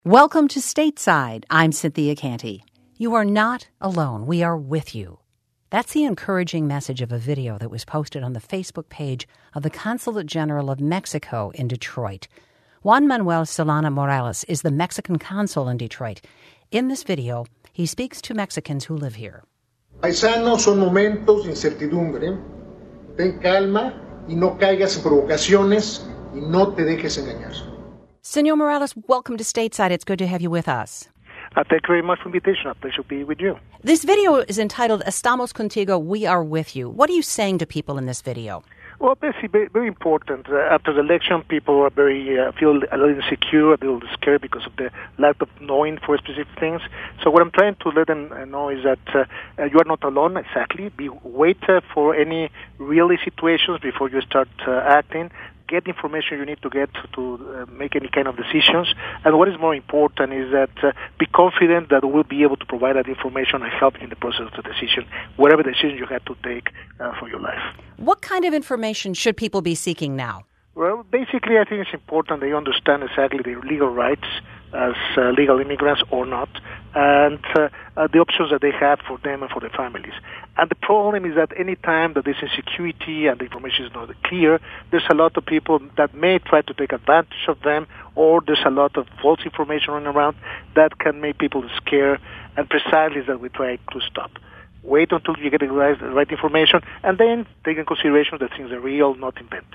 Welcome to Stateside. I'm Cynthia Canty. You are not alone. We are with you. That's the encouraging message of a video that was posted on the Facebook page of the Consulate General of Mexico in Detroit. Juan Manuel Solana Morales is the Mexican consul in Detroit. In this video, he speaks to Mexicans who live here. Paisanos, son momentos de incertidumbre. Ten calma y no caigas en provocaciones y no te dejes engañar. Senor Morales, welcome to Stateside. It's good to have you with us. Thank you very much for the invitation. A pleasure to be with you. This video is entitled Estamos Contigo, We Are With You. What are you saying to people in this video? Well, basically, very important. After the election, people are feel a little insecure, a little scared because of the lack of knowing for specific things. So what I'm trying to let them know is that you are not alone, exactly. Wait for any really situations before you start acting. Get the information you need to get to make any kind of decisions. And what is more important is that be confident that we'll be able to provide that information and help you in the process of the decision, whatever decision you have to take for your life. What kind of information should people be seeking now? Well, basically, I think it's important that you understand exactly their legal rights as legal immigrants or not, and the options that they have for them and for their families. And the problem is that any time that there's insecurity and the information is not clear, there's a lot of people that may try to take advantage of them, or there's a lot of false information running around that can make people scared, and precisely that we try to stop. Wait until you get the right information, and then take in consideration that things are real, not invented.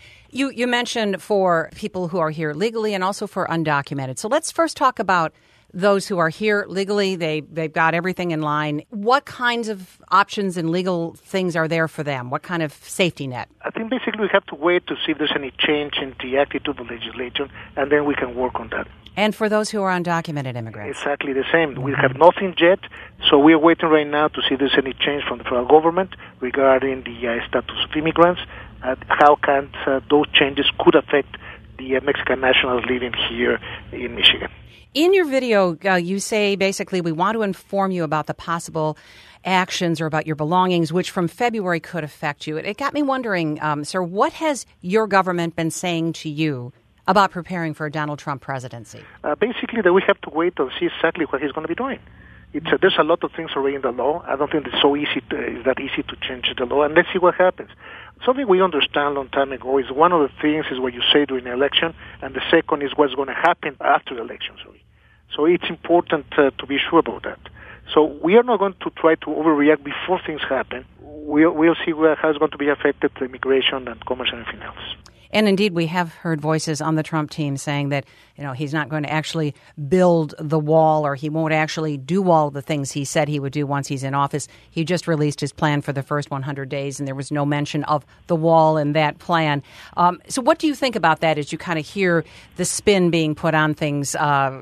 You mentioned for people who are here legally and also for undocumented. So let's first talk about those who are here legally. They've got everything in line. What kinds of options and legal things are there for them? What kind of safety net? I think basically we have to wait to see if there's any change in the attitude of the legislation, and then we can work on that. And for those who are undocumented immigrants? Exactly the same. We have nothing yet, so we are waiting right now to see if there's any change from the federal government regarding the status of immigrants. How can those changes could affect the Mexican nationals living here in Michigan. In your video, you say basically we want to inform you about the possible actions or about your belongings, which from February could affect you. It got me wondering, sir, what has your government been saying to you about preparing for a Donald Trump presidency? Basically, that we have to wait and see exactly what he's going to be doing. There's a lot of things already in the law. I don't think it's that easy to change the law, and let's see what happens. Something we understand a long time ago is one of the things is what you say during the election, and the second is what's going to happen after the election. So it's important to be sure about that. So we are not going to try to overreact before things happen. We'll see how it's going to be affected to immigration and commerce and everything else. And indeed, we have heard voices on the Trump team saying that, he's not going to actually build the wall, or he won't actually do all of the things he said he would do once he's in office. He just released his plan for the first 100 days, and there was no mention of the wall in that plan. So what do you think about that as you kind of hear the spin being put on things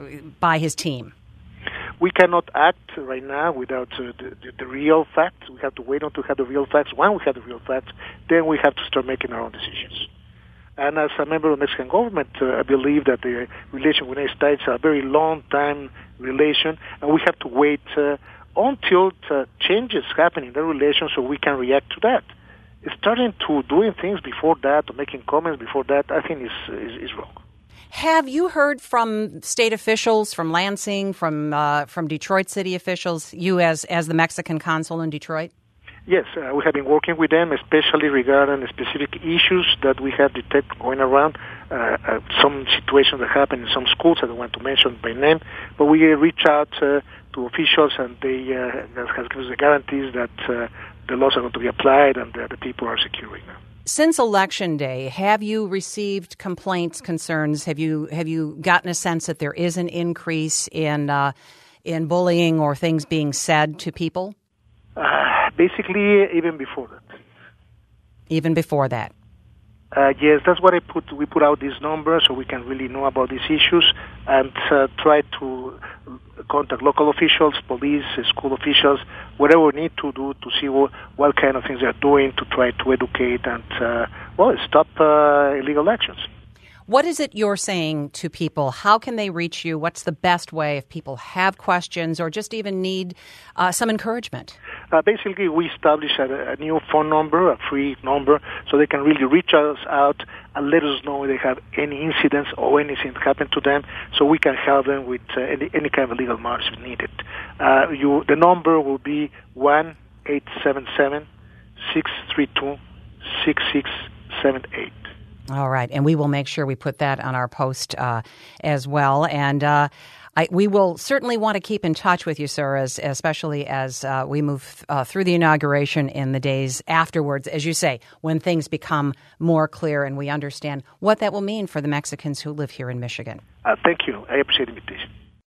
by his team? We cannot act right now without the real facts. We have to wait until we have the real facts. When we have the real facts, then we have to start making our own decisions. And as a member of the Mexican government, I believe that the relation with the United States is a very long-time relation, and we have to wait until changes happen in the relation so we can react to that. Starting to doing things before that or making comments before that, I think is wrong. Have you heard from state officials, from Lansing, from Detroit city officials, you as the Mexican consul in Detroit? Yes, we have been working with them, especially regarding specific issues that we have detected going around. Some situations that happen in some schools, I don't want to mention by name, but we reach out to officials, and they have given us the guarantees that the laws are going to be applied and the people are secure right now. Since Election Day, have you received complaints, concerns? Have you gotten a sense that there is an increase in bullying or things being said to people? Basically, even before that. Even before that? Yes, that's what we put out these numbers so we can really know about these issues and try to contact local officials, police, school officials, whatever we need to do to see what kind of things they're doing to try to educate and, stop illegal actions. What is it you're saying to people? How can they reach you? What's the best way if people have questions or just even need some encouragement? Basically, we established a new phone number, a free number, so they can really reach us out and let us know if they have any incidents or anything happened to them, so we can help them with any kind of legal matters if needed. The number will be 1-877-632-6678. All right, and we will make sure we put that on our post as well. And we will certainly want to keep in touch with you, sir, especially as we move through the inauguration in the days afterwards, as you say, when things become more clear and we understand what that will mean for the Mexicans who live here in Michigan. Thank you. I appreciate the invitation.